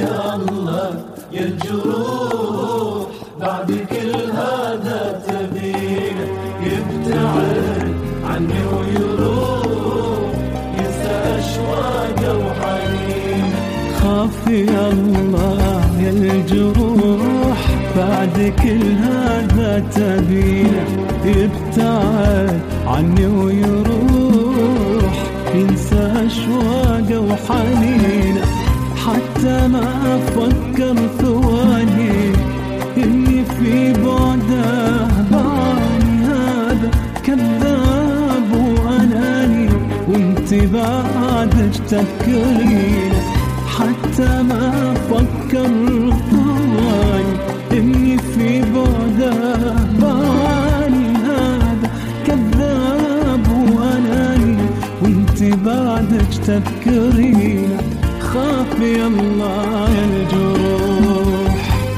يا الله يا الجروح، بعد كل هذا تبينا يبتعد عني ويروح، ينسى أشواقه وحنين. خاف يا الله يا الجروح، بعد كل هذا تبينا يبتعد عني ويروح، ينسى أشواقه وحنينه. حتى ما أفكر ثواني إني في بعده بعاني، هذا كذاب وأناني وانت بعدك تذكرينه. حتى ما أفكر ثواني إني في بعده بعاني، هذا كذاب وأناني وانت بعدك تذكرينه. خاف يا الله يا الجروح.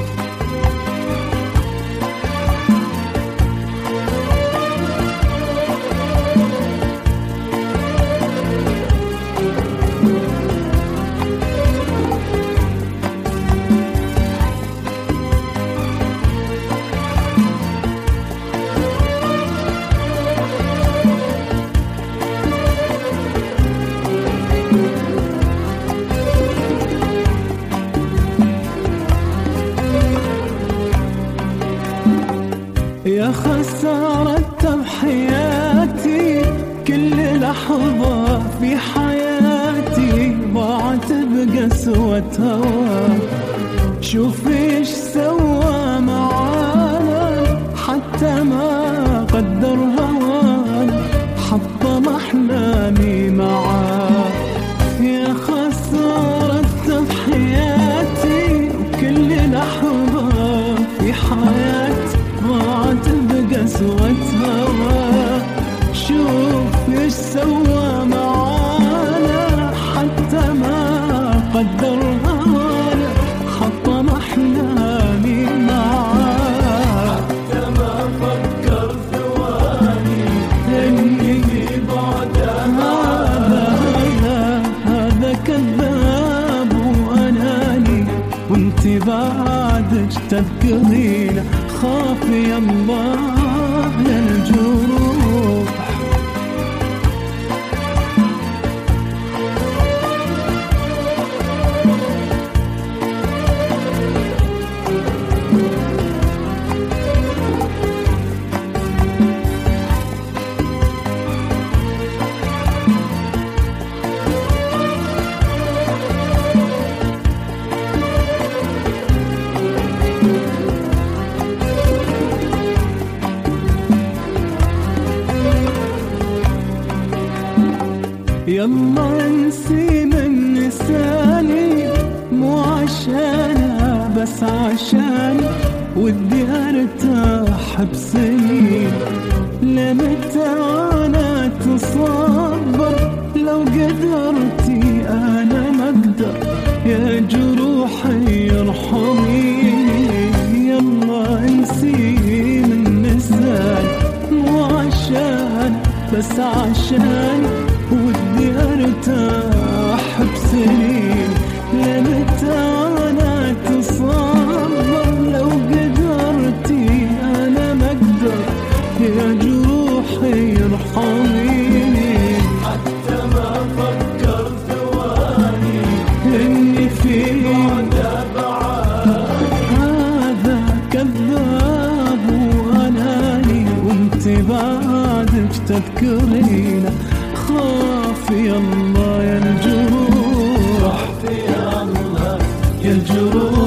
يا خسارة تضحياتي، كل لحظة في حياتي ضاعت بقسوة هوا. شوف ايش سوى معانا، حتى ما قدر هوانا، حطم أحلامي معاه. يا خسارة تضحياتي، وكل لحظة في حياتي ضاعت بقسوة هوا. شوف ايش سوى معانا، حتى ما قدر هوانا، حطم أحلامي معاه. حتى ما فكر ثواني إني في بعده هذا كذاب وأناني وانت بعدك تذكرينه. خاف يا الله يا الجروح. يلا انسي من لساني، مو عشانها بس عشاني، ودي ارتاح بسنين. لمتى انا تصبر، لو قدرتي انا ما اقدر، يا جروحي ارحميني. يلا انسي من لساني، مو عشان بس عشاني، ودي ارتاح بسنين. لمتى انا تصبر، لو قدرتي انا ما اقدر، يا جروحي ارحميني. حتى ما فكر ثواني اني في بعده بعاني، هذا كذاب واناني وانت بعدك تذكرينه. خاف يا الله يا الجروح، يا الله يا الجروح.